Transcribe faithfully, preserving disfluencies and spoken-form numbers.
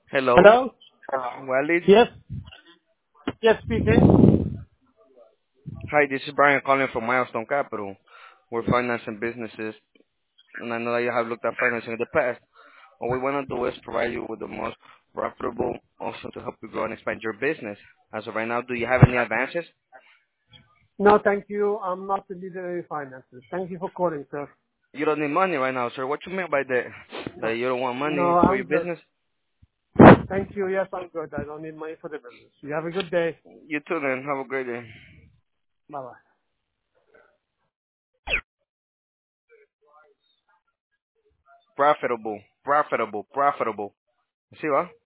Hello, Hello? Walid. Yes. Yes, speaking. Hi, this is Brian calling from Milestone Capital. We're financing businesses, and I know that you have looked at financing in the past. What we want to do is provide you with the most profitable option to help you grow and expand your business. As of right now, do you have any advances? No, thank you. I'm not the leader of finances. Thank you for calling, sir. You don't need money right now, sir. What you mean by that? That No, you don't want no, money for I'm your good. business? Thank you. Yes, I'm good. I don't need money for the business. You have a good day. You too, then. Have a great day. Bye-bye. Profitable, profitable, profitable. See what?